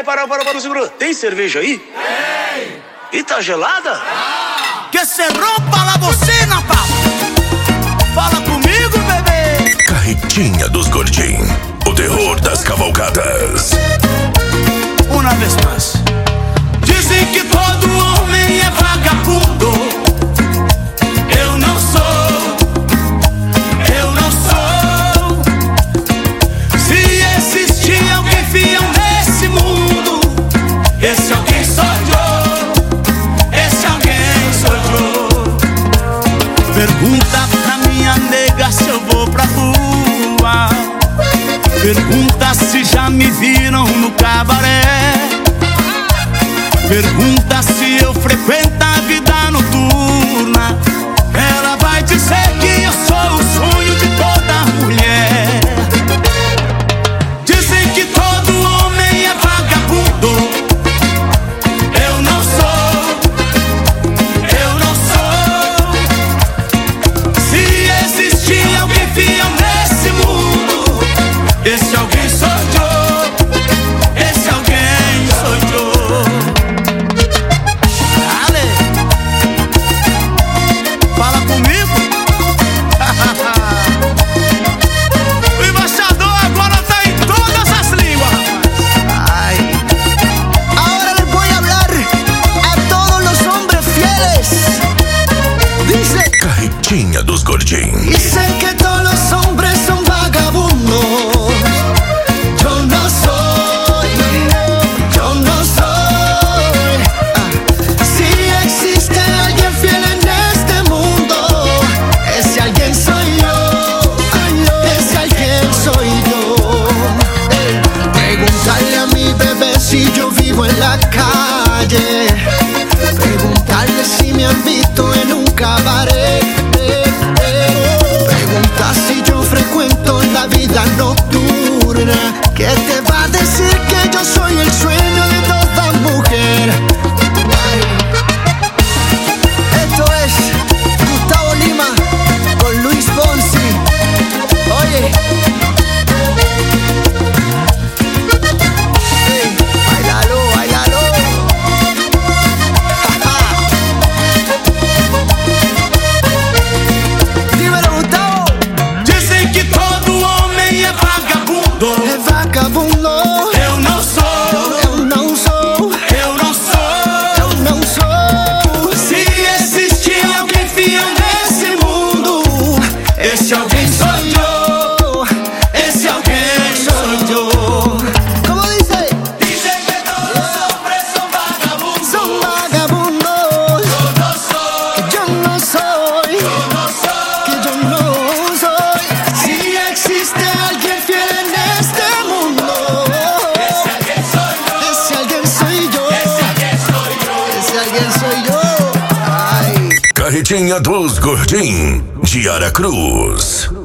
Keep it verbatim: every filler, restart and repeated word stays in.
ei, para, para, para, segura. Tem cerveja aí? Tem. E tá gelada? Ah. Que se rompa la bocina, papo. Fala comigo, bebê. Carretinha dos Gordinhos, o terror das cavalgadas. Uma vez mais. Dizem que todo homem é vagabundo. Eu não sou. Eu não sou. Se existir alguém fiel nesse mundo, esse alguém sou eu. Esse alguém sou eu. Pergunta pra minha nega se eu vou pra rua. Pergunta se já me viram no cabaré. Pergunta se eu frequento a vida noturna. Ela vai dizer que eu sou o sonho de toda mulher. Dizem que todo homem é vagabundo. Eu não sou. Eu não sou. Se existir alguém fiel nesse mundo, esse alguém sou eu. Esse alguém sou eu. Carretinha dos Gordinhos. Dicen que todos los hombres son vagabundos. Yo no soy, yo no soy. Ah, si existe alguien fiel en este mundo, ese alguien soy yo. Ese alguien soy yo. Preguntarle a mi bebé si yo vivo en la calle. Preguntarle si me han visto en un cabaret. Pregunta si yo frecuento la vida nocturna. ¿Qué te va a decir que yo soy el sueño de toda mujer? Esto es Gustavo Lima con Luis Fonsi. Oye, hey, bailalo, bailalo. Dímelo, Gustavo. Dizem que todo homem é vagabundo. É vagabundo. Eu não sou. Eu não sou. Eu não sou. Eu não sou. Se existir alguém fiel nesse mundo, esse alguém sou eu. Esse alguém sou eu. ¿Cómo dice? Dizem que todos os hombres são vagabundos. Son vagabundos. Eu não sou. Que yo no soy. Eu não sou. Que yo no soy. Si existe alguien fiel en este mundo, Esse alguém sou eu. ese alguien soy yo. Esse alguém sou eu. Ese alguien soy yo. Ay. Carretinha dos Gordinhos, de Aracruz.